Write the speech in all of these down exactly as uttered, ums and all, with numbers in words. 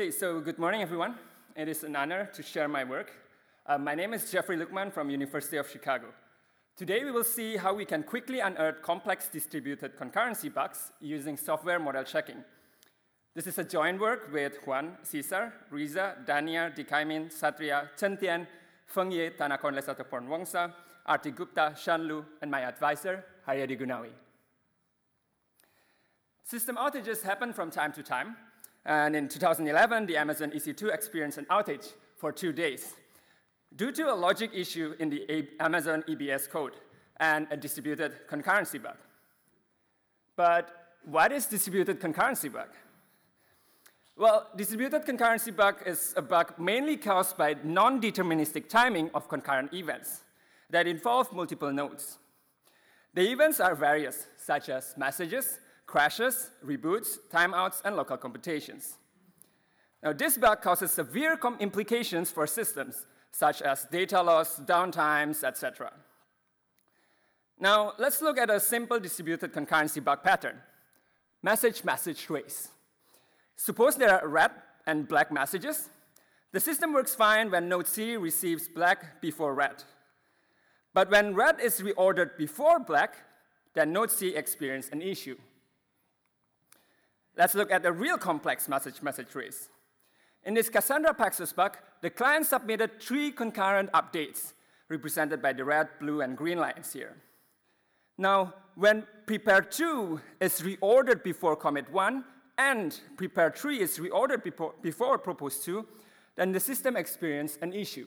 Okay, so good morning, everyone. It is an honor to share my work. Uh, my name is Jeffrey Luckman from University of Chicago. Today, we will see how we can quickly unearth complex distributed concurrency bugs using software model checking. This is a joint work with Juan, Cesar, Riza, Daniar, Dikaimin, Satria, Chen Tian, Feng Ye, Tanakon Lesatoporn Wongsa, Arti Gupta, Shan Lu, and my advisor, Haryadi Gunawi. System outages happen from time to time. And in two thousand eleven, the Amazon E C two experienced an outage for two days due to a logic issue in the Amazon E B S code and a distributed concurrency bug. But what is distributed concurrency bug? Well, distributed concurrency bug is a bug mainly caused by non-deterministic timing of concurrent events that involve multiple nodes. The events are various, such as messages, crashes, reboots, timeouts, and local computations. Now, this bug causes severe implications for systems, such as data loss, downtimes, et cetera. Now, let's look at a simple distributed concurrency bug pattern. Message-message race. Suppose there are red and black messages. The system works fine when node C receives black before red. But when red is reordered before black, then node C experiences an issue. Let's look at a real complex message-message race. In this Cassandra Paxos bug, the client submitted three concurrent updates, represented by the red, blue, and green lines here. Now, when prepare two is reordered before commit one, and prepare three is reordered before, before propose two, then the system experiences an issue.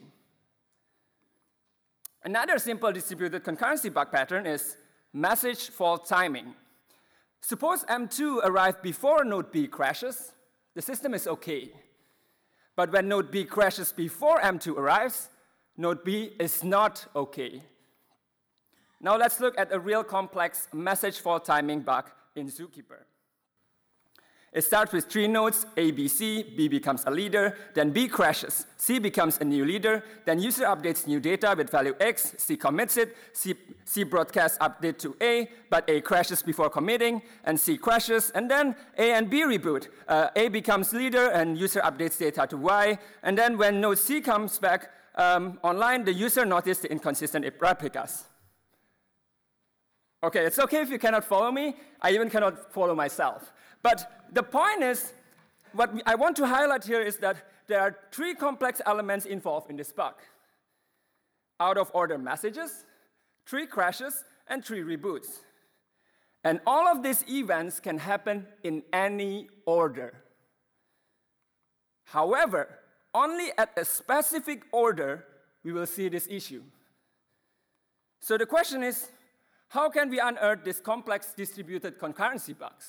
Another simple distributed concurrency bug pattern is message fault timing. Suppose M two arrived before node B crashes, the system is okay. But when node B crashes before M two arrives, node B is not okay. Now let's look at a real complex message fault timing bug in Zookeeper. It starts with three nodes, A, B, C, B becomes a leader, then B crashes, C becomes a new leader, then user updates new data with value X, C commits it, C, C broadcasts update to A, but A crashes before committing, and C crashes, and then A and B reboot. Uh, A becomes leader, and user updates data to Y, and then when node C comes back um, online, the user noticed the inconsistent replicas. Okay, it's okay if you cannot follow me. I even cannot follow myself. But the point is, what I want to highlight here is that there are three complex elements involved in this bug. Out-of-order messages, three crashes, and three reboots. And all of these events can happen in any order. However, only at a specific order we will see this issue. So the question is, how can we unearth these complex distributed concurrency bugs?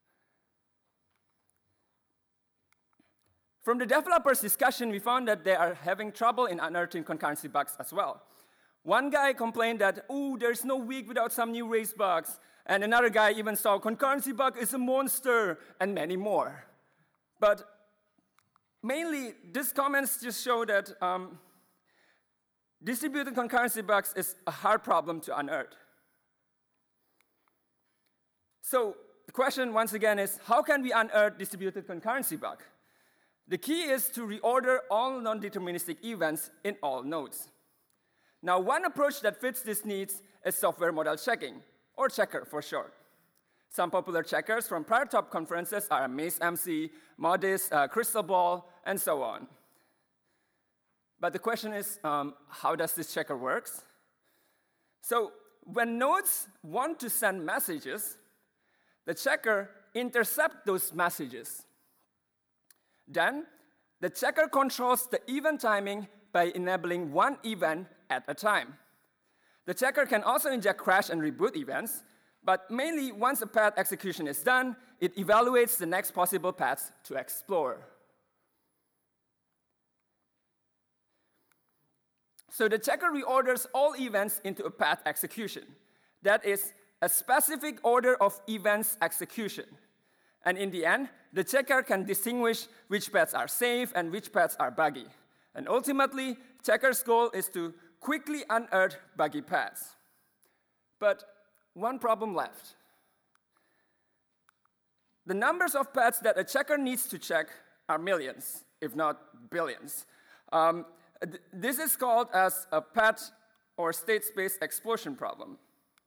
From the developers' discussion, we found that they are having trouble in unearthing concurrency bugs as well. One guy complained that, oh, there's no week without some new race bugs. And another guy even saw concurrency bug is a monster, and many more. But mainly, these comments just show that um, distributed concurrency bugs is a hard problem to unearth. So the question, once again, is how can we unearth distributed concurrency bug? The key is to reorder all non-deterministic events in all nodes. Now, one approach that fits these needs is software model checking, or checker for short. Some popular checkers from prior top conferences are Maze M C, Modis, uh, Crystal Ball, and so on. But the question is, um, how does this checker work? So when nodes want to send messages, the checker intercepts those messages. Then, the checker controls the event timing by enabling one event at a time. The checker can also inject crash and reboot events, but mainly once a path execution is done, it evaluates the next possible paths to explore. So the checker reorders all events into a path execution. That is a specific order of events execution. And in the end, the checker can distinguish which paths are safe and which paths are buggy. And ultimately, checker's goal is to quickly unearth buggy paths. But one problem left. The numbers of paths that a checker needs to check are millions, if not billions. Um, th this is called as a path or state space explosion problem.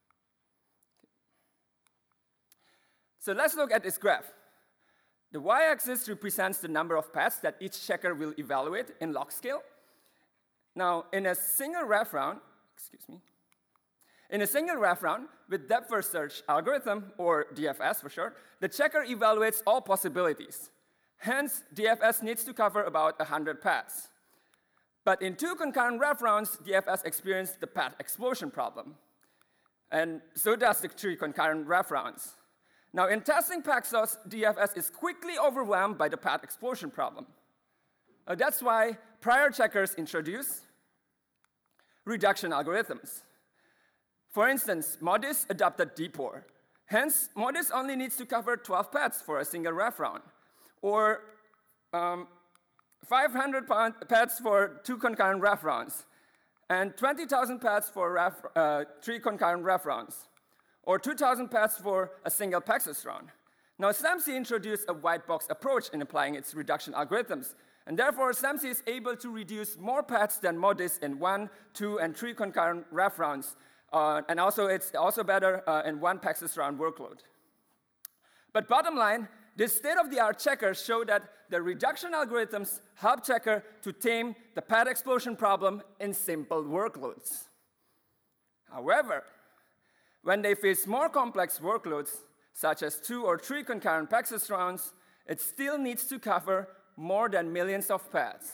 So let's look at this graph. The y-axis represents the number of paths that each checker will evaluate in log scale. Now, in a single ref round, excuse me, in a single ref round with depth first search algorithm, or D F S for short, the checker evaluates all possibilities. Hence, D F S needs to cover about one hundred paths. But in two concurrent ref rounds, D F S experienced the path explosion problem. And so does the three concurrent ref rounds. Now, in testing Paxos, D F S is quickly overwhelmed by the path explosion problem. Uh, that's why prior checkers introduce reduction algorithms. For instance, MODIS adopted D P O R. Hence, MODIS only needs to cover twelve paths for a single ref round, or um, five hundred paths for two concurrent ref rounds, and twenty thousand paths for ref, uh, three concurrent ref rounds, or two thousand paths for a single Paxos round. Now, SAMC introduced a white box approach in applying its reduction algorithms, and therefore SAMC is able to reduce more paths than MODIS in one, two, and three concurrent ref rounds, uh, and also it's also better uh, in one Paxos round workload. But bottom line, this state-of-the-art checker showed that the reduction algorithms help checker to tame the path explosion problem in simple workloads. However, when they face more complex workloads, such as two or three concurrent Paxos rounds, it still needs to cover more than millions of paths.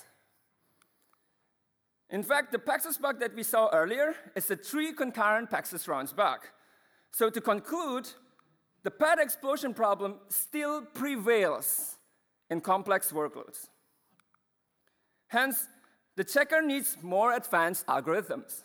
In fact, the Paxos bug that we saw earlier is a three concurrent Paxos rounds bug. So to conclude, the path explosion problem still prevails in complex workloads. Hence, the checker needs more advanced algorithms.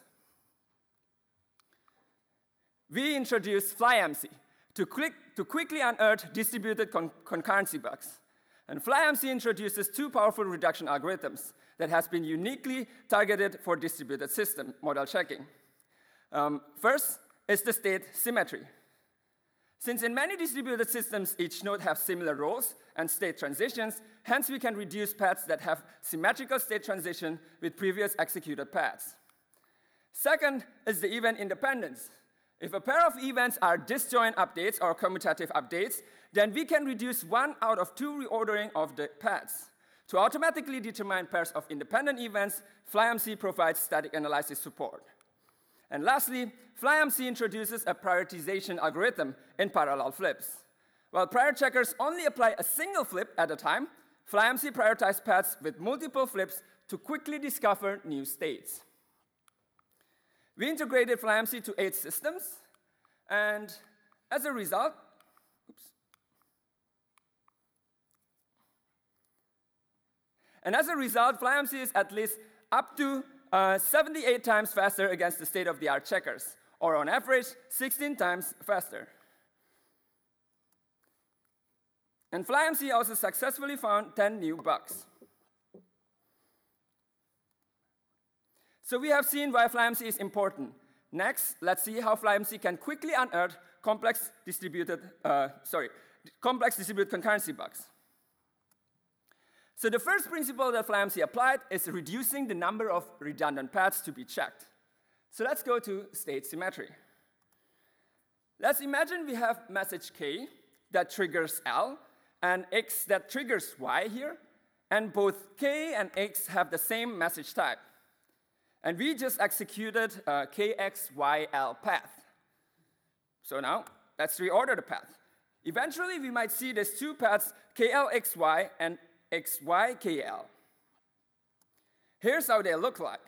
We introduced FlyMC to, quick, to quickly unearth distributed con concurrency bugs. And FlyMC introduces two powerful reduction algorithms that has been uniquely targeted for distributed system model checking. Um, first is the state symmetry. Since in many distributed systems, each node has similar roles and state transitions, hence we can reduce paths that have symmetrical state transition with previous executed paths. Second is the event independence. If a pair of events are disjoint updates or commutative updates, then we can reduce one out of two reordering of the paths. To automatically determine pairs of independent events, FlyMC provides static analysis support. And lastly, FlyMC introduces a prioritization algorithm in parallel flips. While prior checkers only apply a single flip at a time, FlyMC prioritizes paths with multiple flips to quickly discover new states. We integrated FlyMC to eight systems, and as a result, oops, and as a result, FlyMC is at least up to uh, seventy-eight times faster against the state-of-the-art checkers, or on average, sixteen times faster. And FlyMC also successfully found ten new bugs. So we have seen why FlyMC is important. Next, let's see how FlyMC can quickly unearth complex distributed, uh, sorry, complex distributed concurrency bugs. So the first principle that FlyMC applied is reducing the number of redundant paths to be checked. So let's go to state symmetry. Let's imagine we have message K that triggers L, and X that triggers Y here, and both K and X have the same message type. And we just executed a K X Y L path. So now, let's reorder the path. Eventually, we might see these two paths, K L X Y and X Y K L. Here's how they look like.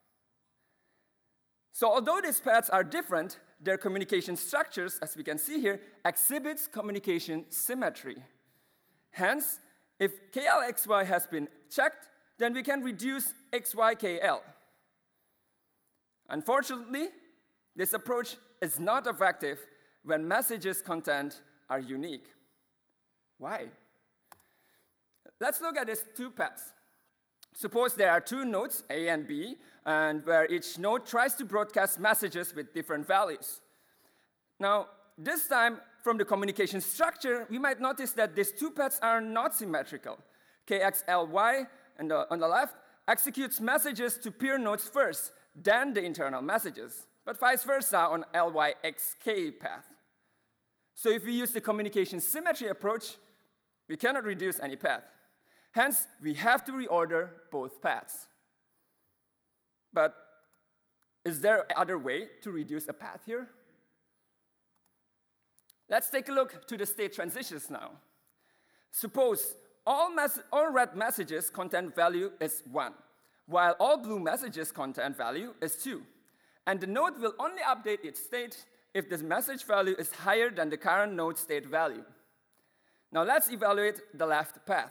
So although these paths are different, their communication structures, as we can see here, exhibits communication symmetry. Hence, if K L X Y has been checked, then we can reduce X Y K L. Unfortunately, this approach is not effective when messages' content are unique. Why? Let's look at these two paths. Suppose there are two nodes, A and B, and where each node tries to broadcast messages with different values. Now, this time, from the communication structure, we might notice that these two paths are not symmetrical. K X L Y and the, on the left executes messages to peer nodes first, then the internal messages, but vice versa on L Y X K path. So if we use the communication symmetry approach, we cannot reduce any path. Hence, we have to reorder both paths. But is there other way to reduce a path here? Let's take a look to the state transitions now. Suppose all, all red messages content value is one, while all blue messages content value is two. And the node will only update its state if the message value is higher than the current node state value. Now let's evaluate the left path.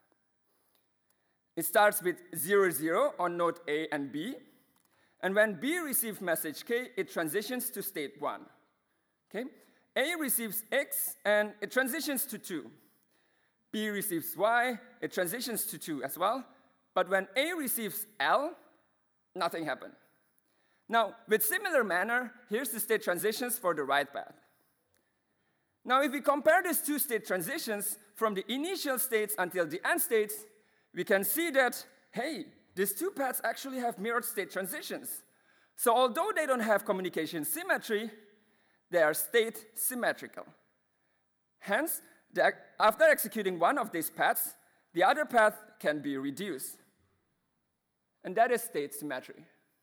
It starts with zero, zero on node A and B. And when B receives message K, it transitions to state one. Okay? A receives X, and it transitions to two. B receives Y, it transitions to two as well. But when A receives L, nothing happened. Now, with similar manner, here's the state transitions for the right path. Now, if we compare these two state transitions from the initial states until the end states, we can see that, hey, these two paths actually have mirrored state transitions. So although they don't have communication symmetry, they are state symmetrical. Hence, the, after executing one of these paths, the other path can be reduced. And that is state symmetry.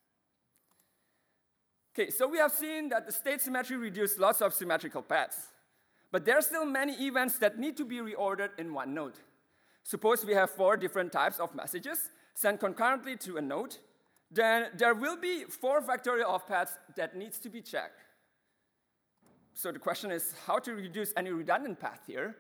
Okay, so we have seen that the state symmetry reduced lots of symmetrical paths. But there are still many events that need to be reordered in one node. Suppose we have four different types of messages sent concurrently to a node, then there will be four factorial of paths that needs to be checked. So the question is how to reduce any redundant path here.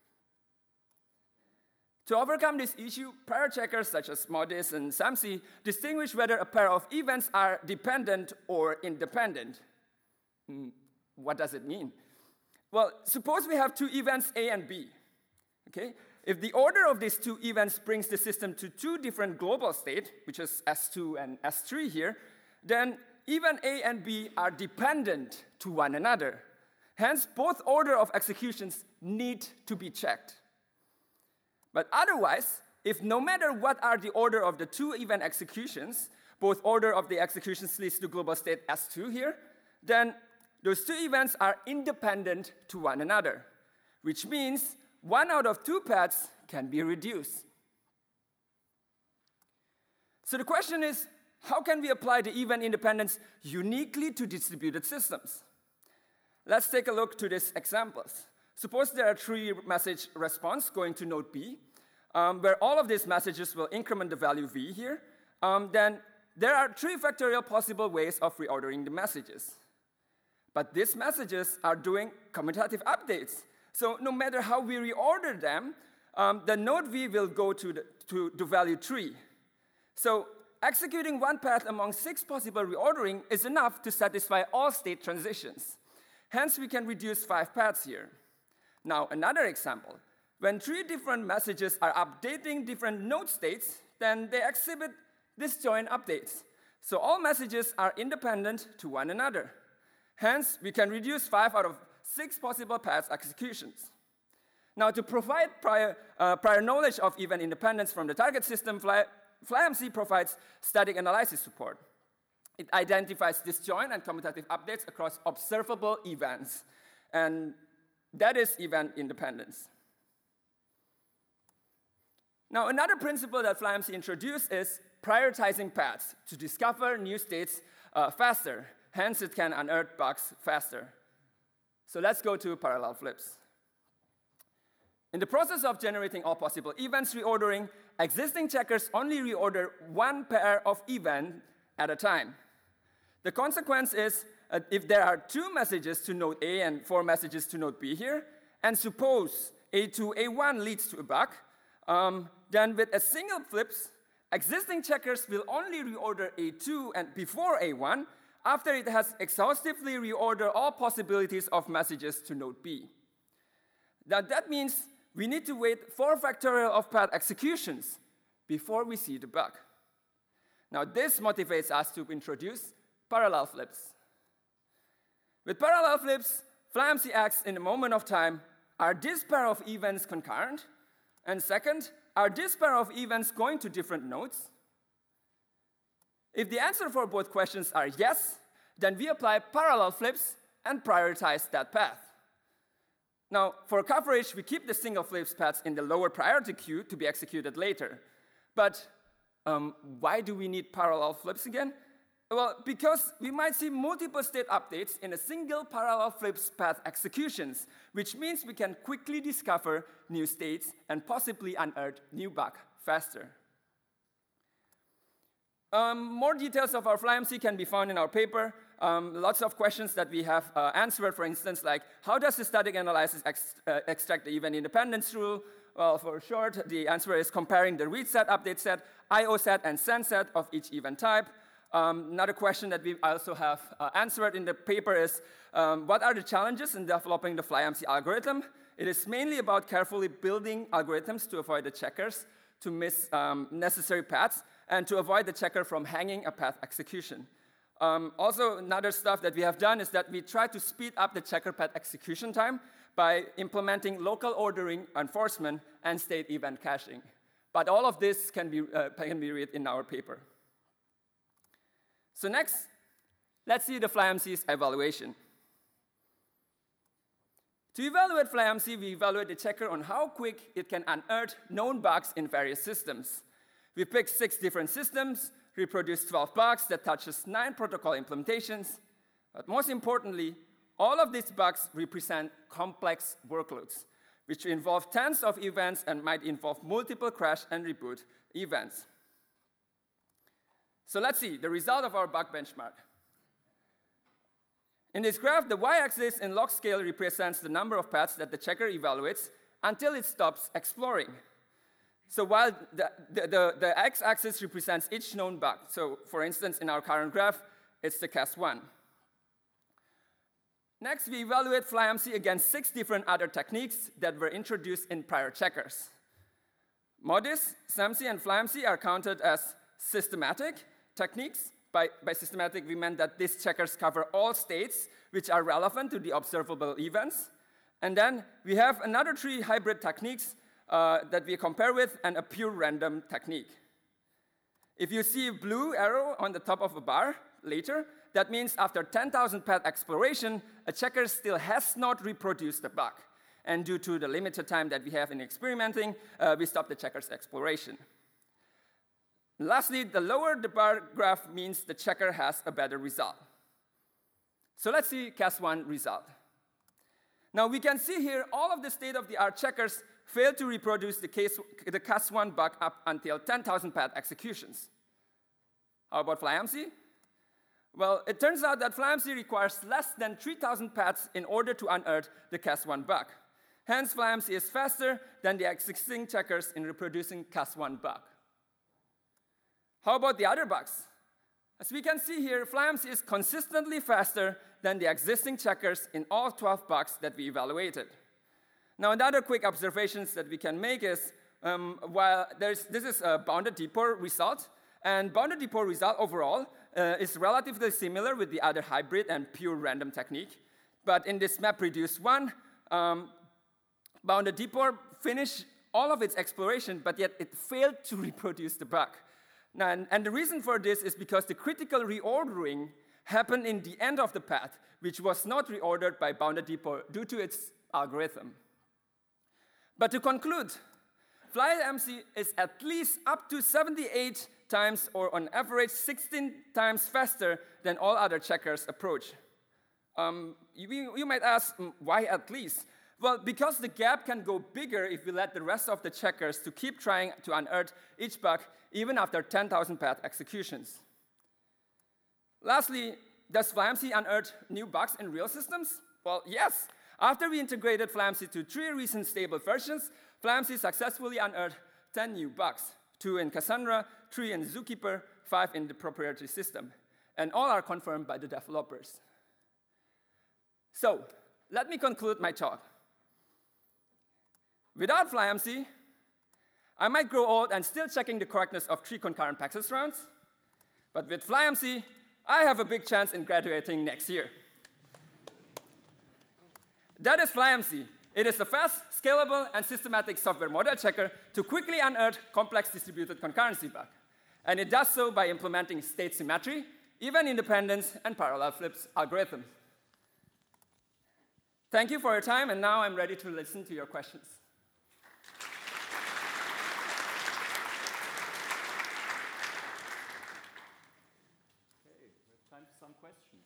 To overcome this issue, prior checkers such as Modis and SAMSI distinguish whether a pair of events are dependent or independent. Hmm, what does it mean? Well, suppose we have two events A and B. Okay? If the order of these two events brings the system to two different global states, which is S two and S three here, then even A and B are dependent to one another. Hence, both order of executions need to be checked. But otherwise, if no matter what are the order of the two event executions, both order of the executions leads to global state S two here, then those two events are independent to one another, which means one out of two paths can be reduced. So the question is, how can we apply the event independence uniquely to distributed systems? Let's take a look to these examples. Suppose there are three message response going to node B, um, where all of these messages will increment the value V here. Um, then there are three factorial possible ways of reordering the messages. But these messages are doing commutative updates. So no matter how we reorder them, um, the node V will go to the, to the value three. So executing one path among six possible reordering is enough to satisfy all state transitions. Hence, we can reduce five paths here. Now, another example. When three different messages are updating different node states, then they exhibit disjoint updates. So all messages are independent to one another. Hence, we can reduce five out of six possible paths executions. Now, to provide prior, uh, prior knowledge of event independence from the target system, Fly, FlyMC provides static analysis support. It identifies disjoint and commutative updates across observable events. And that is event independence. Now, another principle that FlyMC introduced is prioritizing paths to discover new states uh, faster. Hence, it can unearth bugs faster. So let's go to parallel flips. In the process of generating all possible events reordering, existing checkers only reorder one pair of events at a time. The consequence is uh, if there are two messages to node A and four messages to node B here, and suppose A two, A one leads to a bug, um, then with a single flips, existing checkers will only reorder A two and before A one after it has exhaustively reordered all possibilities of messages to node B. Now that means we need to wait four factorial of path executions before we see the bug. Now this motivates us to introduce parallel flips. With parallel flips, FlyMC asks in a moment of time, are this pair of events concurrent? And second, are this pair of events going to different nodes? If the answer for both questions are yes, then we apply parallel flips and prioritize that path. Now, for coverage, we keep the single flips paths in the lower priority queue to be executed later. But um, why do we need parallel flips again? Well, because we might see multiple state updates in a single parallel flips path executions, which means we can quickly discover new states and possibly unearth new bug faster. Um, more details of our FlyMC can be found in our paper. Um, lots of questions that we have uh, answered, for instance, like how does the static analysis ex uh, extract the event independence rule? Well, for short, the answer is comparing the read set, update set, I O set, and send set of each event type. Um, another question that we also have uh, answered in the paper is, um, what are the challenges in developing the FlyMC algorithm? It is mainly about carefully building algorithms to avoid the checkers, to miss um, necessary paths, and to avoid the checker from hanging a path execution. Um, also, another stuff that we have done is that we try to speed up the checker path execution time by implementing local ordering enforcement and state event caching. But all of this can be, uh, can be read in our paper. So next, let's see the FlyMC's evaluation. To evaluate FlyMC, we evaluate the checker on how quick it can unearth known bugs in various systems. We picked six different systems, reproduced twelve bugs that touches nine protocol implementations. But most importantly, all of these bugs represent complex workloads, which involve tens of events and might involve multiple crash and reboot events. So let's see the result of our bug benchmark. In this graph, the y-axis in log scale represents the number of paths that the checker evaluates until it stops exploring. So while the, the, the, the x-axis represents each known bug. So for instance, in our current graph, it's the C A S one. Next, we evaluate FlyMC against six different other techniques that were introduced in prior checkers. MODIS, SAMC, and FlyMC are counted as systematic techniques. By, by systematic, we meant that these checkers cover all states which are relevant to the observable events. And then we have another three hybrid techniques uh, that we compare with, and a pure random technique. If you see a blue arrow on the top of a bar later, that means after ten thousand path exploration, a checker still has not reproduced the bug. And due to the limited time that we have in experimenting, uh, we stop the checker's exploration. Lastly, the lower the bar graph means the checker has a better result. So let's see C A S one result. Now we can see here all of the state-of-the-art checkers failed to reproduce the, case, the C A S one bug up until ten thousand path executions. How about FlyMC? Well, it turns out that FlyMC requires less than three thousand paths in order to unearth the C A S one bug. Hence, FlyMC is faster than the existing checkers in reproducing C A S one bug. How about the other bugs? As we can see here, FlyMC is consistently faster than the existing checkers in all twelve bugs that we evaluated. Now, another quick observations that we can make is, um, while there's, this is a bounded depot result, and bounded depot result overall uh, is relatively similar with the other hybrid and pure random technique. But in this MapReduce one, um, bounded depot finished all of its exploration, but yet it failed to reproduce the bug. Now, and, and the reason for this is because the critical reordering happened in the end of the path, which was not reordered by bounded depot due to its algorithm. But to conclude, FlyMC is at least up to seventy-eight times, or on average sixteen times faster than all other checkers approach. Um, you, you might ask, why at least? Well, because the gap can go bigger if we let the rest of the checkers to keep trying to unearth each bug even after ten thousand path executions. Lastly, does FlyMC unearth new bugs in real systems? Well, yes. After we integrated FlyMC to three recent stable versions, FlyMC successfully unearthed ten new bugs, two in Cassandra, three in Zookeeper, five in the proprietary system. And all are confirmed by the developers. So, let me conclude my talk. Without FlyMC, I might grow old and still checking the correctness of three concurrent Paxos rounds. But with FlyMC, I have a big chance in graduating next year. That is FlyMC. It is a fast, scalable, and systematic software model checker to quickly unearth complex distributed concurrency bugs. And it does so by implementing state symmetry, event independence, and parallel flips algorithms. Thank you for your time, and now I'm ready to listen to your questions. Okay, we have time for some questions.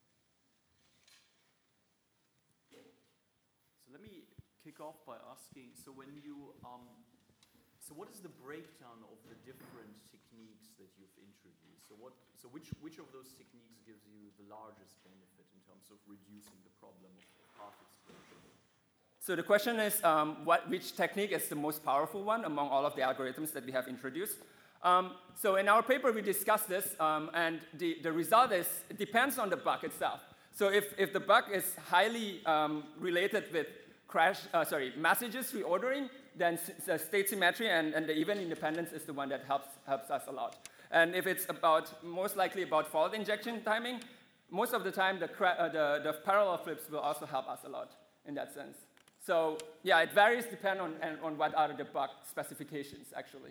So let me kick off by asking, so when you, um, so what is the breakdown of the different techniques that you've introduced? So what, so which, which of those techniques gives you the largest benefit in terms of reducing the problem of path explosion? So the question is, um, what, which technique is the most powerful one among all of the algorithms that we have introduced? Um, so in our paper, we discussed this, um, and the, the result is, it depends on the bug itself. So if, if the bug is highly um, related with crash, uh, sorry, messages reordering, then the state symmetry and, and the event independence is the one that helps, helps us a lot. And if it's about, most likely about fault injection timing, most of the time the, uh, the, the parallel flips will also help us a lot in that sense. So yeah, it varies depending on, on what are the bug specifications, actually.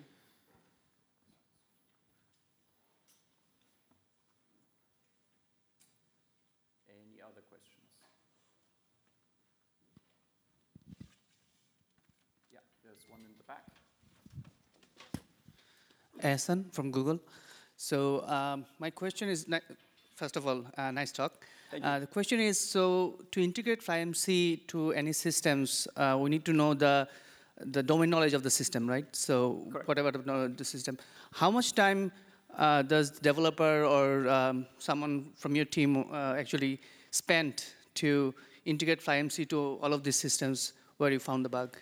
Any other questions? Yeah, there's one in the back. Ahsan from Google. So um, my question is, first of all, uh, nice talk. Uh, the question is, so to integrate FlyMC to any systems, uh, we need to know the, the domain knowledge of the system, right? So Correct. whatever the, the system. How much time uh, does the developer or um, someone from your team uh, actually spend to integrate FlyMC to all of these systems where you found the bug?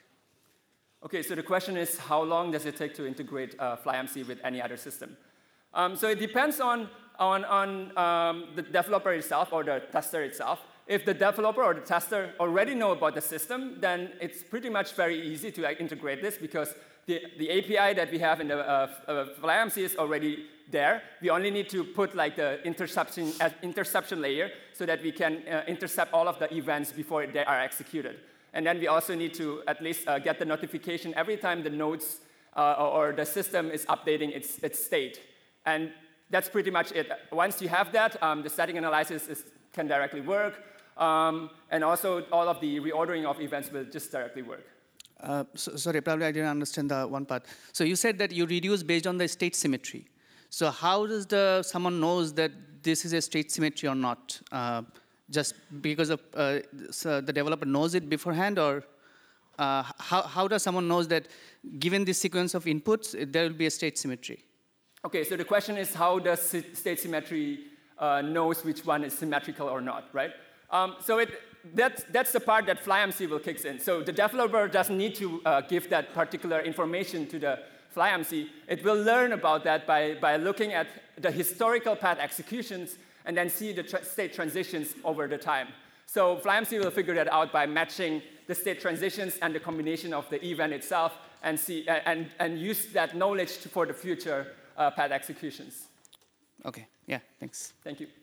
Okay, so the question is, how long does it take to integrate uh, FlyMC with any other system? Um, so it depends on, on, on um, the developer itself or the tester itself. If the developer or the tester already know about the system, then it's pretty much very easy to like, integrate this because the, the A P I that we have in the uh, uh, FlyMC is already there. We only need to put like the interception, uh, interception layer so that we can uh, intercept all of the events before they are executed. And then we also need to at least uh, get the notification every time the nodes uh, or the system is updating its, its state. And that's pretty much it. Once you have that, um, the static analysis is, can directly work. Um, and also, all of the reordering of events will just directly work. Uh, so, sorry, probably I didn't understand the one part. So you said that you reduce based on the state symmetry. So how does the someone knows that this is a state symmetry or not? Uh, just because of, uh, so the developer knows it beforehand, or uh, how, how does someone knows that given this sequence of inputs, there will be a state symmetry? Okay, so the question is, how does state symmetry uh, knows which one is symmetrical or not, right? Um, so it, that's, that's the part that FlyMC will kick in. So the developer doesn't need to uh, give that particular information to the FlyMC. It will learn about that by, by looking at the historical path executions and then see the tra state transitions over the time. So FlyMC will figure that out by matching the state transitions and the combination of the event itself and, see, uh, and, and use that knowledge to, for the future uh, path executions. Okay, yeah, thanks. Thank you.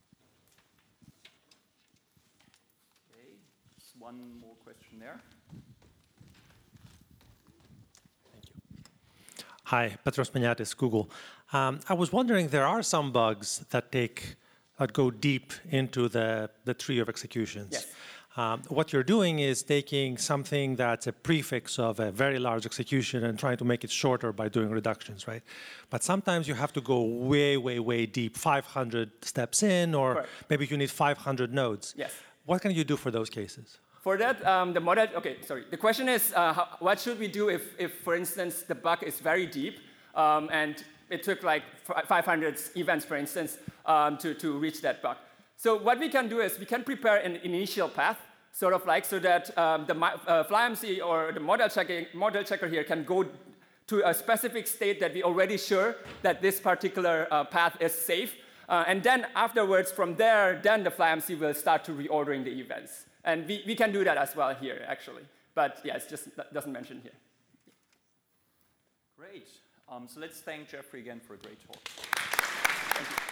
Okay, just one more question there. Thank you. Hi, Petros Maniatis, Google. Um, I was wondering, there are some bugs that take that go deep into the, the tree of executions. Yes. Um, what you're doing is taking something that's a prefix of a very large execution and trying to make it shorter by doing reductions, right? But sometimes you have to go way, way, way deep, five hundred steps in, or Correct. maybe you need five hundred nodes. Yes. What can you do for those cases? For that, um, the model, okay, sorry. The question is, uh, how, what should we do if, if, for instance, the bug is very deep, um, and it took like five hundred events, for instance, um, to, to reach that bug. So what we can do is we can prepare an initial path, sort of like, so that um, the uh, FlyMC or the model, checking, model checker here can go to a specific state that we already sure that this particular uh, path is safe. Uh, and then afterwards, from there, then the FlyMC will start to reordering the events. And we, we can do that as well here, actually. But yeah, it just doesn't mention here. Great. Um, so let's thank Jeffrey again for a great talk. Thank you.